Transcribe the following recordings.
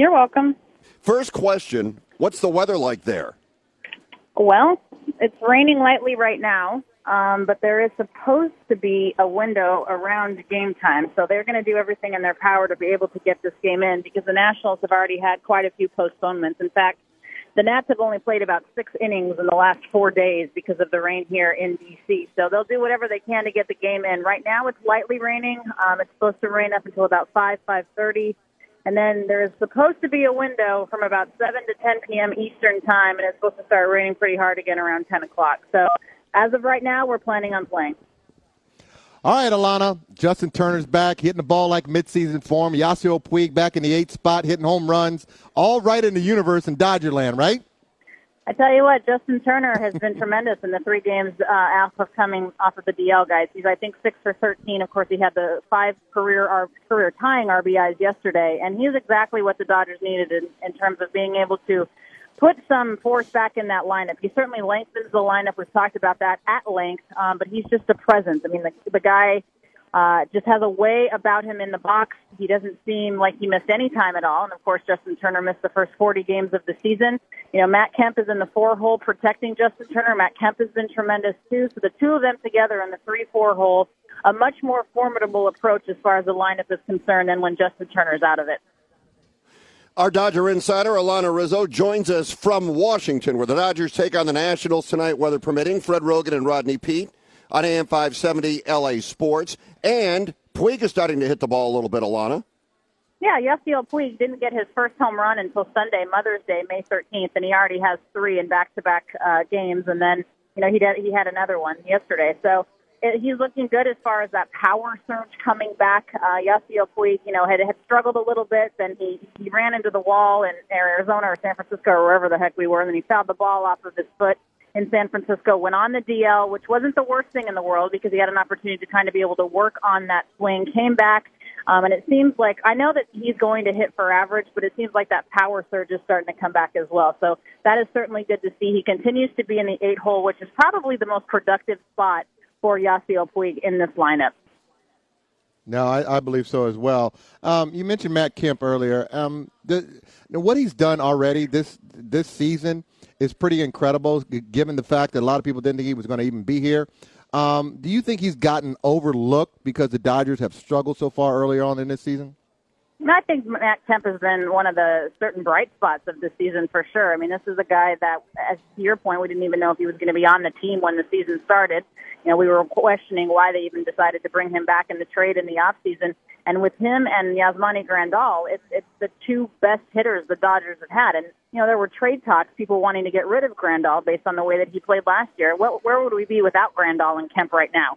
You're welcome. First question, what's the weather like there? Well, it's raining lightly right now, but there is supposed to be a window around game time, so they're going to do everything in their power to be able to get this game in because the Nationals have already had quite a few postponements. In fact, the Nats have only played about 6 innings in the last 4 days because of the rain here in D.C., so they'll do whatever they can to get the game in. Right now it's lightly raining. It's supposed to rain up until about 5:30. And then there's supposed to be a window from about 7 to 10 p.m. Eastern time, and it's supposed to start raining pretty hard again around 10 o'clock. So as of right now, we're planning on playing. All right, Alana. Justin Turner's back, hitting the ball like midseason form. Yasiel Puig back in the 8th spot, hitting home runs. All right in the universe in Dodgerland, right? I tell you what, Justin Turner has been tremendous in the 3 games coming off of the DL guys. He's, I think, 6 for 13. Of course, he had the 5 career tying RBIs yesterday, and he's exactly what the Dodgers needed in terms of being able to put some force back in that lineup. He certainly lengthens the lineup. We've talked about that at length, but he's just a presence. I mean, the guy just has a way about him in the box. He doesn't seem like he missed any time at all. And, of course, Justin Turner missed the first 40 games of the season. You know, Matt Kemp is in the 4-hole protecting Justin Turner. Matt Kemp has been tremendous, too. So the two of them together in the 3-4 hole, a much more formidable approach as far as the lineup is concerned than when Justin Turner's out of it. Our Dodger insider, Alana Rizzo, joins us from Washington, where the Dodgers take on the Nationals tonight, weather permitting. Fred Rogan and Rodney Peete on AM 570 LA Sports. And Puig is starting to hit the ball a little bit, Alana. Yeah, Yasiel Puig didn't get his first home run until Sunday, Mother's Day, May 13th, and he already has 3 in back-to-back games. And then, you know, he had another one yesterday. So he's looking good as far as that power surge coming back. Yasiel Puig, you know, had struggled a little bit. Then he ran into the wall in Arizona or San Francisco or wherever the heck we were, and then he fouled the ball off of his foot in San Francisco, went on the DL, which wasn't the worst thing in the world because he had an opportunity to kind of be able to work on that swing, came back, and it seems like, I know that he's going to hit for average, but it seems like that power surge is starting to come back as well. So that is certainly good to see. He continues to be in the 8-hole, which is probably the most productive spot for Yasiel Puig in this lineup. No, I believe so as well. You mentioned Matt Kemp earlier. What he's done already this season is pretty incredible, given the fact that a lot of people didn't think he was going to even be here. Do you think he's gotten overlooked because the Dodgers have struggled so far early on in this season? I think Matt Kemp has been one of the certain bright spots of the season for sure. I mean, this is a guy that, as to your point, we didn't even know if he was going to be on the team when the season started. You know, we were questioning why they even decided to bring him back in the trade in the offseason. And with him and Yasmani Grandal, it's the 2 best hitters the Dodgers have had. And, you know, there were trade talks, people wanting to get rid of Grandal based on the way that he played last year. Where would we be without Grandal and Kemp right now?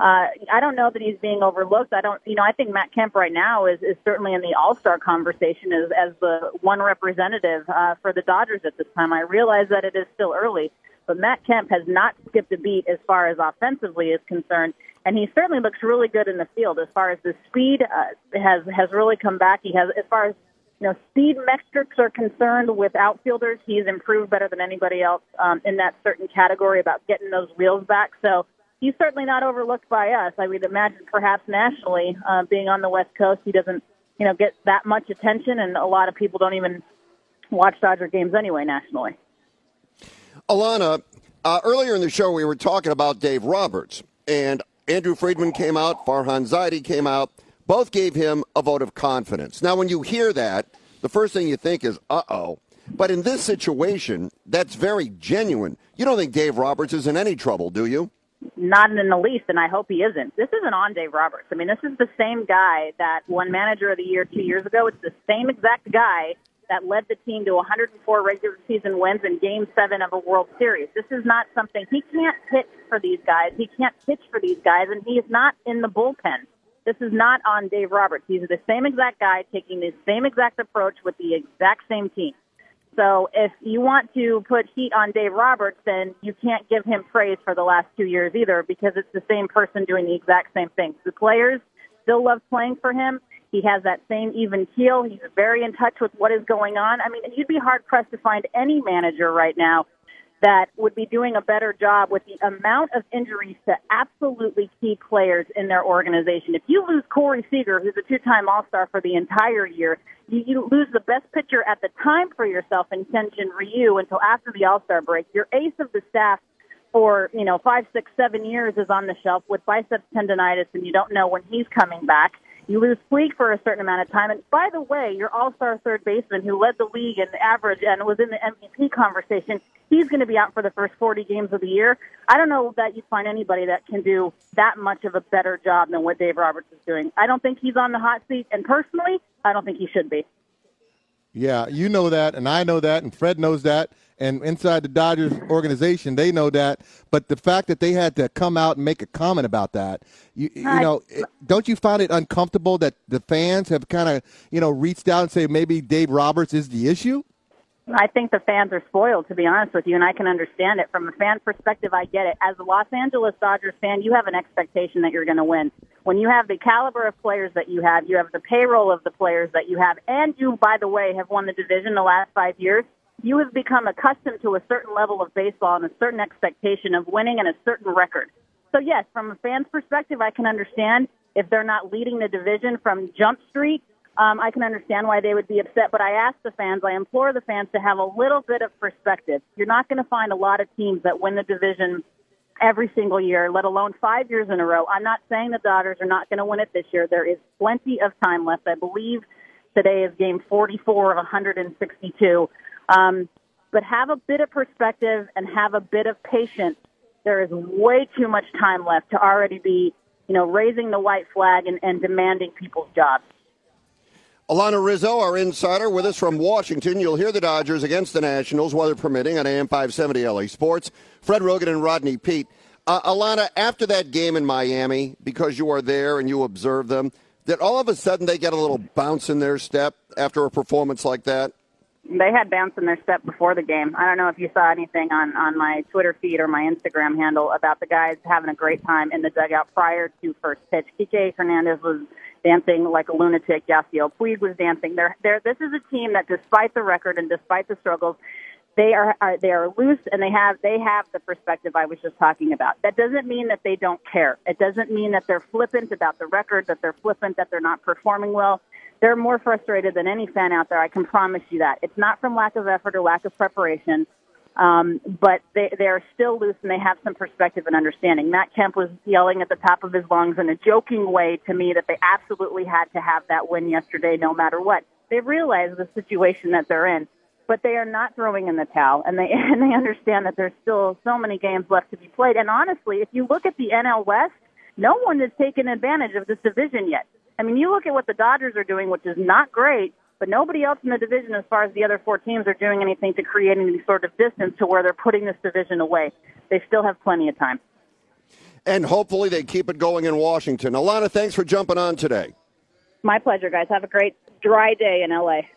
I don't know that he's being overlooked. I think Matt Kemp right now is certainly in the all-star conversation as the one representative for the Dodgers at this time. I realize that it is still early, but Matt Kemp has not skipped a beat as far as offensively is concerned, and he certainly looks really good in the field as far as the speed has really come back. He has, as far as speed metrics are concerned with outfielders, he's improved better than anybody else in that certain category about getting those wheels back. So he's certainly not overlooked by us. I would imagine perhaps nationally, being on the West Coast, he doesn't, get that much attention, and a lot of people don't even watch Dodger games anyway nationally. Alana, earlier in the show we were talking about Dave Roberts, and Andrew Friedman came out, Farhan Zaidi came out. Both gave him a vote of confidence. Now, when you hear that, the first thing you think is, uh-oh. But in this situation, that's very genuine. You don't think Dave Roberts is in any trouble, do you? Not in the least, and I hope he isn't. This isn't on Dave Roberts. I mean, this is the same guy that won Manager of the Year 2 years ago. It's the same exact guy that led the team to 104 regular season wins in Game 7 of a World Series. This is not something, he can't pitch for these guys. He can't pitch for these guys, and he is not in the bullpen. This is not on Dave Roberts. He's the same exact guy taking the same exact approach with the exact same team. So if you want to put heat on Dave Roberts, then you can't give him praise for the last 2 years either, because it's the same person doing the exact same thing. The players still love playing for him. He has that same even keel. He's very in touch with what is going on. I mean, you'd be hard-pressed to find any manager right now that would be doing a better job with the amount of injuries to absolutely key players in their organization. If you lose Corey Seager, who's a two-time All-Star for the entire year, you lose the best pitcher at the time for yourself in Kenjin Ryu until after the All-Star break. Your ace of the staff for, 5, 6, 7 years is on the shelf with biceps tendonitis, and you don't know when he's coming back. You lose Puig for a certain amount of time. And by the way, your all-star third baseman who led the league in average and was in the MVP conversation, he's going to be out for the first 40 games of the year. I don't know that you find anybody that can do that much of a better job than what Dave Roberts is doing. I don't think he's on the hot seat, and personally, I don't think he should be. Yeah, you know that, and I know that, and Fred knows that, and inside the Dodgers organization, they know that. But the fact that they had to come out and make a comment about that, don't you find it uncomfortable that the fans have kind of, reached out and say maybe Dave Roberts is the issue? I think the fans are spoiled, to be honest with you, and I can understand it. From a fan perspective, I get it. As a Los Angeles Dodgers fan, you have an expectation that you're going to win. When you have the caliber of players that you have the payroll of the players that you have, and you, by the way, have won the division the last 5 years, you have become accustomed to a certain level of baseball and a certain expectation of winning and a certain record. So, yes, from a fan's perspective, I can understand if they're not leading the division from Jump Street. I can understand why they would be upset, but I ask the fans, I implore the fans to have a little bit of perspective. You're not going to find a lot of teams that win the division every single year, let alone 5 years in a row. I'm not saying the Dodgers are not going to win it this year. There is plenty of time left. I believe today is game 44 of 162. But have a bit of perspective and have a bit of patience. There is way too much time left to already be, raising the white flag and demanding people's jobs. Alana Rizzo, our insider, with us from Washington. You'll hear the Dodgers against the Nationals, weather permitting, on AM 570 LA Sports. Fred Rogan and Rodney Peete. Alana, after that game in Miami, because you are there and you observe them, did all of a sudden they get a little bounce in their step after a performance like that? They had bounce in their step before the game. I don't know if you saw anything on my Twitter feed or my Instagram handle about the guys having a great time in the dugout prior to first pitch. Kike Hernandez was dancing like a lunatic. Yasiel Puig was dancing. This is a team that, despite the record and despite the struggles, they are loose, and they have the perspective I was just talking about. That doesn't mean that they don't care. It doesn't mean that they're flippant about the record, that they're flippant, that they're not performing well. They're more frustrated than any fan out there, I can promise you that. It's not from lack of effort or lack of preparation, but they are still loose, and they have some perspective and understanding. Matt Kemp was yelling at the top of his lungs in a joking way to me that they absolutely had to have that win yesterday no matter what. They realize the situation that they're in, but they are not throwing in the towel, and they understand that there's still so many games left to be played. And honestly, if you look at the NL West, no one has taken advantage of this division yet. I mean, you look at what the Dodgers are doing, which is not great, but nobody else in the division, as far as the other four teams, are doing anything to create any sort of distance to where they're putting this division away. They still have plenty of time. And hopefully they keep it going in Washington. Alana, thanks for jumping on today. My pleasure, guys. Have a great dry day in L.A.